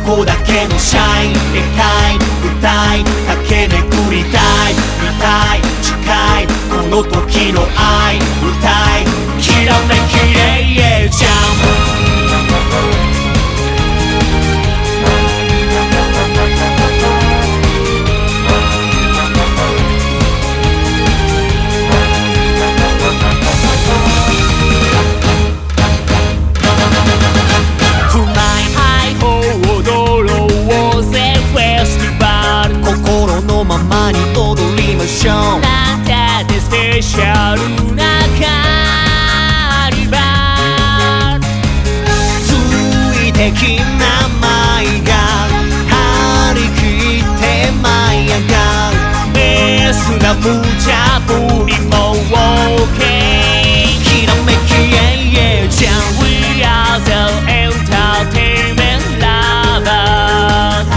こだけのシャインでかい歌い駆け巡りたい見たい近いこの時の愛歌いきらめきれジャンプままに踊りましょうなんたってスペシャルなカーニバルついてきな舞が張り切って舞い上がるベースな無茶ぶりも OK きらめきじゃん We are the entertainment lovers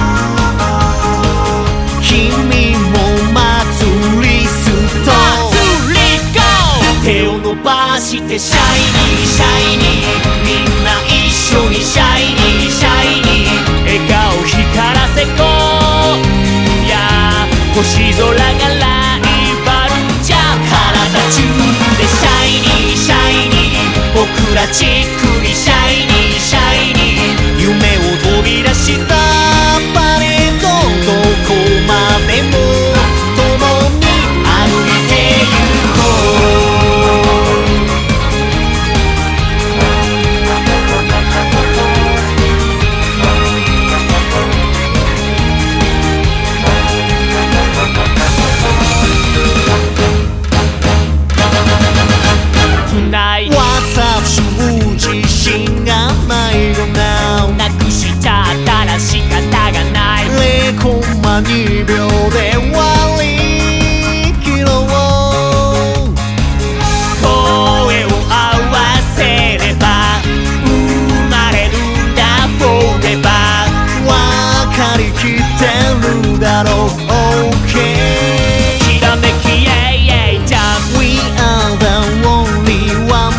君も祭りスト手を伸ばしてシャイニーシャイニーみんな一緒にシャイニーシャイニー笑顔光らせこうや星空がライバルじゃ体中でシャイニーシャイニー僕らじっくりシャイニーシャイニー夢を飛び出したパレードどこまでも共に歩いてゆこう私自身がないよななくしちゃったら仕方がない0コンマ2秒で割り切ろう声を合わせれば生まれるんだ Forever 分かりきってるだろう OK きらめきじゃん We are the only one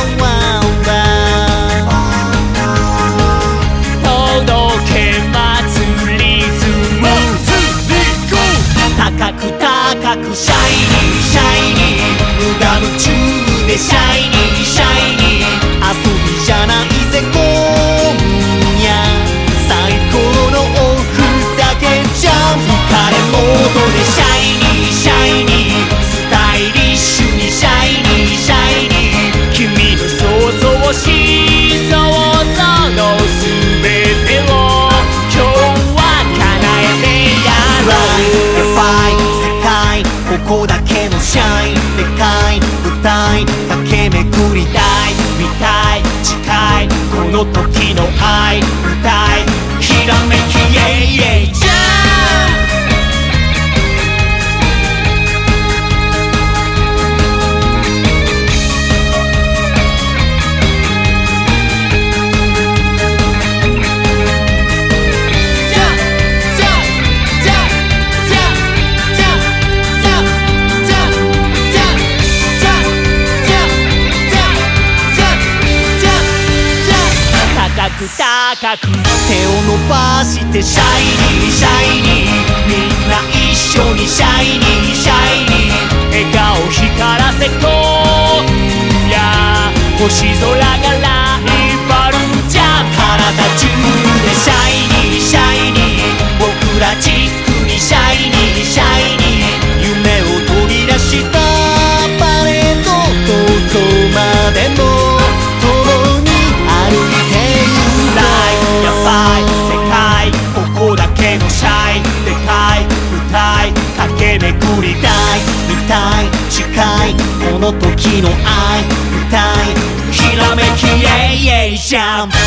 高くシャイニーシャイニー無我夢中でシャイニーシャイニー遊びじゃないぜ今夜最高のおふざけじゃん浮かれモードでシャイニーシャイニースタイリッシュにシャイニーシャイニー君の想像し想像の全てを今日は叶えてやろうここだけのシャインでかい歌い駆け巡りたい見たい近いこの時の愛歌いきらめきじゃん高く手を伸ばしてシャイニーシャイニーみんな一緒にシャイニーシャイニー笑顔光らせこうや星空がライバルじゃ体中でシャイニーシャイニー僕らじっくりシャイニーシャイニー夢を取り出したパレードどこまでも共に歩いてやばい世界ここだけのシャイでかい歌い駆け巡りたい見たい近いこの時の愛歌いきらめきジャンプ